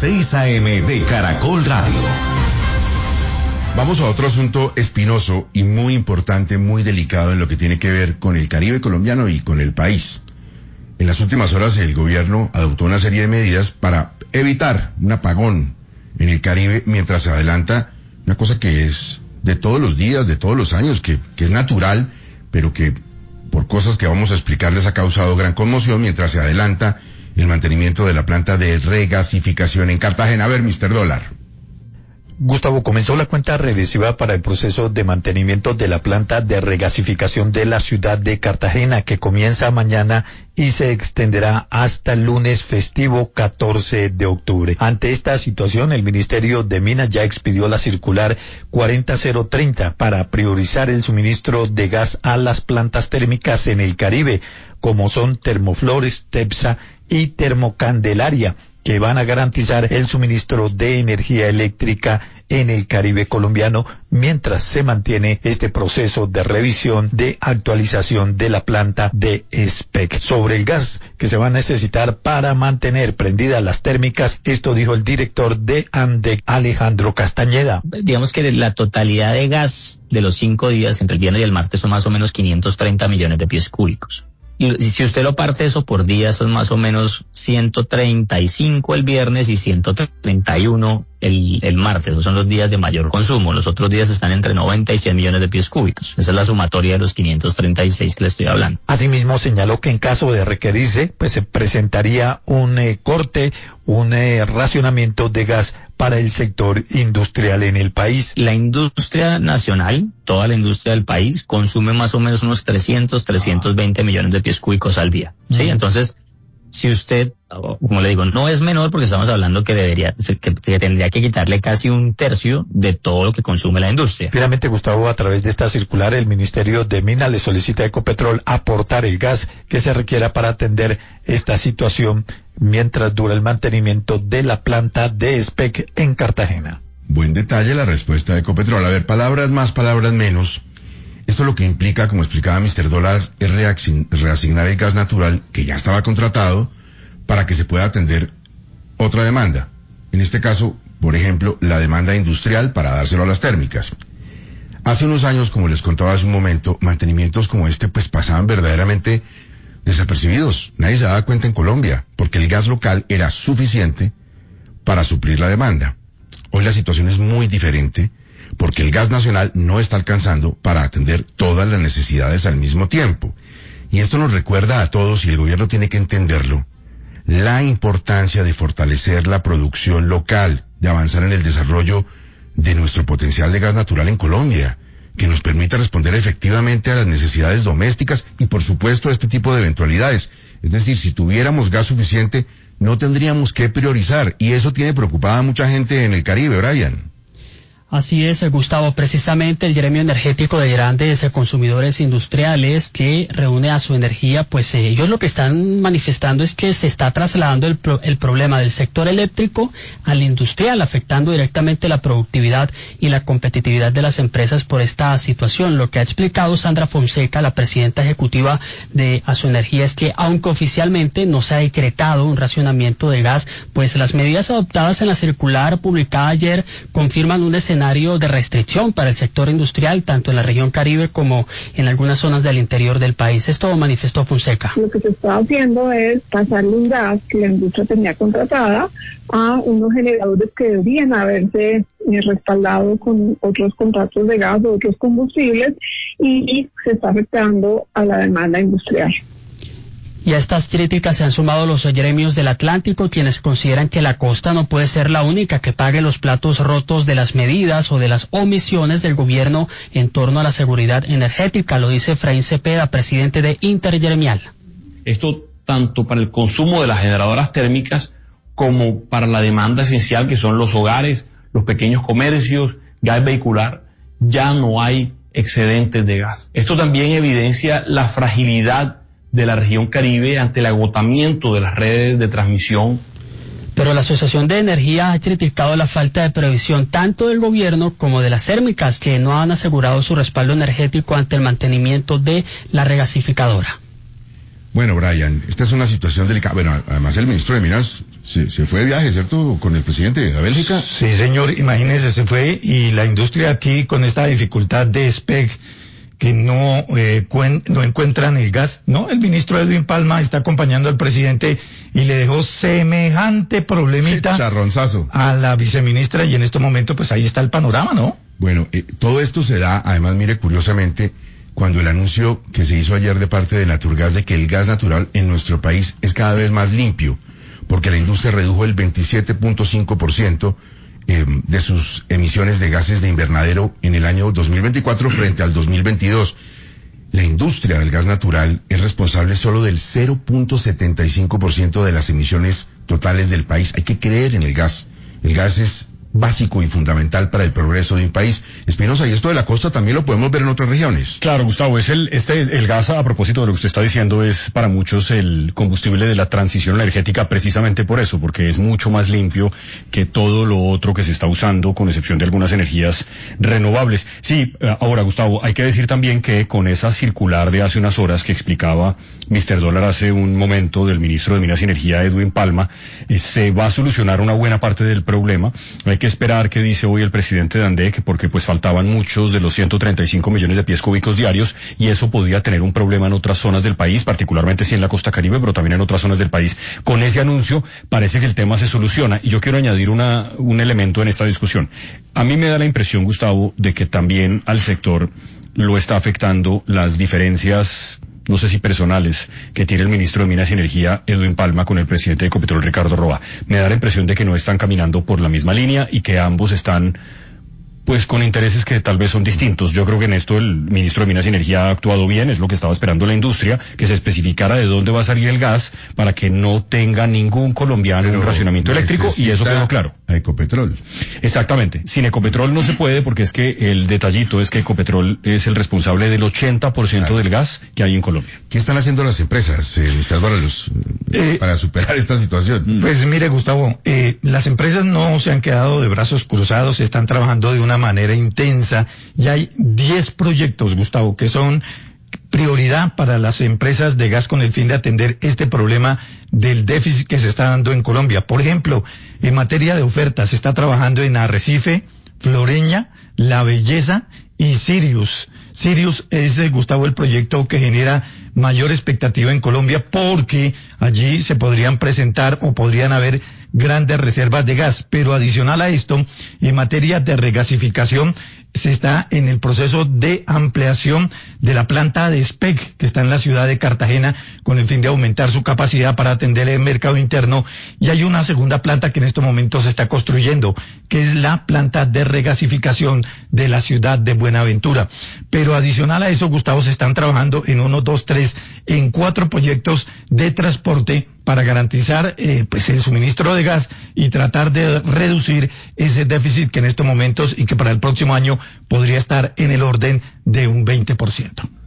6 a.m. de Caracol Radio. Vamos a otro asunto espinoso y muy importante, muy delicado en lo que tiene que ver con el Caribe colombiano y con el país. En las últimas horas el gobierno adoptó una serie de medidas para evitar un apagón en el Caribe mientras se adelanta una cosa que es de todos los días, de todos los años, que es natural, pero que por cosas que vamos a explicarles ha causado gran conmoción mientras se adelanta el mantenimiento de la planta de regasificación en Cartagena. A ver, Mr. Dólar. Gustavo, comenzó la cuenta regresiva para el proceso de mantenimiento de la planta de regasificación de la ciudad de Cartagena, que comienza mañana y se extenderá hasta el lunes festivo 14 de octubre. Ante esta situación, el Ministerio de Minas ya expidió la circular 40030 para priorizar el suministro de gas a las plantas térmicas en el Caribe, como son Termoflores, Tepsa y Termocandelaria, que van a garantizar el suministro de energía eléctrica en el Caribe colombiano mientras se mantiene este proceso de revisión de actualización de la planta de SPEC. Sobre el gas que se va a necesitar para mantener prendidas las térmicas, esto dijo el director de ANDEC, Alejandro Castañeda. Digamos que la totalidad de gas de los 5 días entre el viernes y el martes son más o menos 530 millones de pies cúbicos. Y si usted lo parte eso por día, son más o menos 135 el viernes y 131 el martes. Esos son los días de mayor consumo. Los otros días están entre 90 y 100 millones de pies cúbicos. Esa es la sumatoria de los 536 que le estoy hablando. Asimismo, señaló que en caso de requerirse, pues se presentaría un corte, un racionamiento de gas para el sector industrial en el país. La industria nacional, toda la industria del país, consume más o menos unos 320 millones de pies cúbicos al día. ¿Sí? Entonces, si usted, como le digo, no es menor porque estamos hablando que tendría que quitarle casi un tercio de todo lo que consume la industria. Finalmente, Gustavo, a través de esta circular, el Ministerio de Minas le solicita a Ecopetrol aportar el gas que se requiera para atender esta situación mientras dura el mantenimiento de la planta de SPEC en Cartagena. Buen detalle la respuesta de Ecopetrol. A ver, palabras más, palabras menos. Esto lo que implica, como explicaba Mr. Dólar, es reasignar el gas natural que ya estaba contratado para que se pueda atender otra demanda. En este caso, por ejemplo, la demanda industrial para dárselo a las térmicas. Hace unos años, como les contaba hace un momento, mantenimientos como este pues pasaban verdaderamente desapercibidos. Nadie se daba cuenta en Colombia, porque el gas local era suficiente para suplir la demanda. Hoy la situación es muy diferente, porque el gas nacional no está alcanzando para atender todas las necesidades al mismo tiempo. Y esto nos recuerda a todos, y el gobierno tiene que entenderlo, la importancia de fortalecer la producción local, de avanzar en el desarrollo de nuestro potencial de gas natural en Colombia, que nos permita responder efectivamente a las necesidades domésticas y por supuesto a este tipo de eventualidades. Es decir, si tuviéramos gas suficiente, no tendríamos que priorizar, y eso tiene preocupada a mucha gente en el Caribe, Brian. Así es, Gustavo. Precisamente el gremio energético de grandes consumidores industriales que reúne a su energía, pues ellos lo que están manifestando es que se está trasladando el problema del sector eléctrico al industrial, afectando directamente la productividad y la competitividad de las empresas por esta situación. Lo que ha explicado Sandra Fonseca, la presidenta ejecutiva de Asuenergía, es que aunque oficialmente no se ha decretado un racionamiento de gas, pues las medidas adoptadas en la circular publicada ayer confirman un escenario de restricción para el sector industrial, tanto en la región Caribe como en algunas zonas del interior del país. Esto manifestó Fonseca. Lo que se está haciendo es pasarle un gas que la industria tenía contratada a unos generadores que deberían haberse respaldado con otros contratos de gas o otros combustibles, y se está afectando a la demanda industrial. Y a estas críticas se han sumado los gremios del Atlántico, quienes consideran que la costa no puede ser la única que pague los platos rotos de las medidas o de las omisiones del gobierno en torno a la seguridad energética. Lo dice Efraín Cepeda, presidente de Intergremial. Esto tanto para el consumo de las generadoras térmicas como para la demanda esencial que son los hogares, los pequeños comercios, gas vehicular, ya no hay excedentes de gas. Esto también evidencia la fragilidad de la región Caribe ante el agotamiento de las redes de transmisión. Pero la Asociación de Energía ha criticado la falta de previsión tanto del gobierno como de las térmicas, que no han asegurado su respaldo energético ante el mantenimiento de la regasificadora. Bueno, Brian, esta es una situación delicada. Bueno, además el ministro de Minas se fue de viaje, ¿cierto? Con el presidente de Bélgica. Sí, señor, imagínese, se fue y la industria aquí con esta dificultad de SPEC que no encuentran el gas, ¿no? El ministro Edwin Palma está acompañando al presidente y le dejó semejante problemita charronzazo a la viceministra y en este momento pues ahí está el panorama, ¿no? Bueno, todo esto se da, además, mire, curiosamente, cuando el anuncio que se hizo ayer de parte de Naturgas de que el gas natural en nuestro país es cada vez más limpio, porque la industria redujo el 27.5% de sus emisiones de gases de invernadero en el año 2024 frente al 2022. La industria del gas natural es responsable solo del 0.75% de las emisiones totales del país. Hay que creer en el gas. El gas es básico y fundamental para el progreso de un país. Espinosa, y esto de la costa también lo podemos ver en otras regiones. Claro, Gustavo, es el gas, a propósito de lo que usted está diciendo, es para muchos el combustible de la transición energética, precisamente por eso, porque es mucho más limpio que todo lo otro que se está usando, con excepción de algunas energías renovables. Sí, ahora, Gustavo, hay que decir también que con esa circular de hace unas horas que explicaba Mr. Dólar hace un momento del ministro de Minas y Energía, Edwin Palma, se va a solucionar una buena parte del problema. Hay que esperar qué dice hoy el presidente de ANDEC, porque pues faltaban muchos de los 135 millones de pies cúbicos diarios y eso podría tener un problema en otras zonas del país, particularmente sí en la costa Caribe, pero también en otras zonas del país. Con ese anuncio parece que el tema se soluciona y yo quiero añadir un elemento en esta discusión. A mí me da la impresión, Gustavo, de que también al sector lo está afectando las diferencias, no sé si personales, que tiene el ministro de Minas y Energía, Edwin Palma, con el presidente de Ecopetrol, Ricardo Roa. Me da la impresión de que no están caminando por la misma línea y que ambos están pues con intereses que tal vez son distintos. Yo creo que en esto el ministro de Minas y Energía ha actuado bien, es lo que estaba esperando la industria, que se especificara de dónde va a salir el gas para que no tenga ningún colombiano un racionamiento eléctrico, y eso quedó claro. A Ecopetrol. Exactamente. Sin Ecopetrol no se puede, porque es que el detallito es que Ecopetrol es el responsable del 80% del gas que hay en Colombia. ¿Qué están haciendo las empresas, Mr. Dólares, para superar esta situación? Pues mire, Gustavo, las empresas no se han quedado de brazos cruzados, están trabajando de una manera intensa y hay 10 proyectos, Gustavo, que son prioridad para las empresas de gas con el fin de atender este problema del déficit que se está dando en Colombia. Por ejemplo, en materia de ofertas, se está trabajando en Arrecife, Floreña, La Belleza y Sirius. Sirius es, Gustavo, el proyecto que genera mayor expectativa en Colombia porque allí se podrían presentar o podrían haber grandes reservas de gas. Pero adicional a esto, en materia de regasificación, se está en el proceso de ampliación de la planta de SPEC que está en la ciudad de Cartagena con el fin de aumentar su capacidad para atender el mercado interno, y hay una segunda planta que en este momento se está construyendo, que es la planta de regasificación de la ciudad de Buenaventura. Pero adicional a eso, Gustavo, se están trabajando en 1, 2, 3, en 4 proyectos de transporte para garantizar pues el suministro de gas y tratar de reducir ese déficit que en estos momentos y que para el próximo año podría estar en el orden de un 20%.